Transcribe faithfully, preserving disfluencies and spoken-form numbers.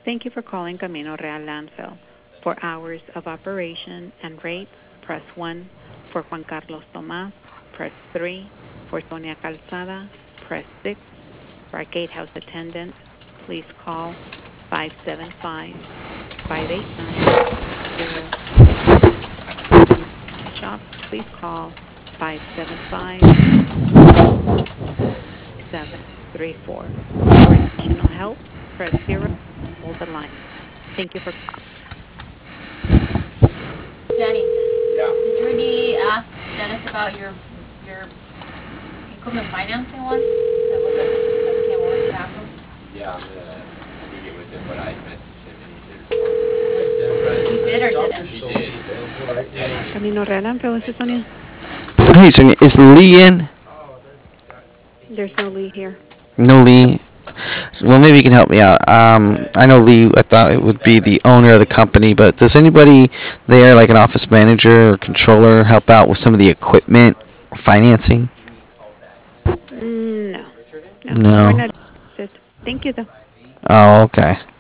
Thank you for calling Camino Real Landfill. For hours of operation and rates, press one. For Juan Carlos Tomás, press three. For Sonia Calzada, press six. For our gatehouse attendant, please call five seven five, five eight nine, zero shop. Please call five seven five, seven three four. For additional help, press zero. Hold the line. Thank you for Danny, Yeah. did you already ask Dennis about your your equipment financing one? That was a, that came over to Apple? Yeah, I'm gonna meet with him, but I messaged him and he He did respond. did or didn't? He did. Yeah, he did. Camino Real Landfill. This is Thank you. Sonia. Hey, Sonia, is Lee in? There's no Lee here. No, Lee. Well, maybe you can help me out. Um, I know Lee. I thought it would be the owner of the company, but does anybody there, like an office manager or controller, help out with some of the equipment or financing? Mm, No, no, we're No. not interested. Thank you, though. Oh, okay.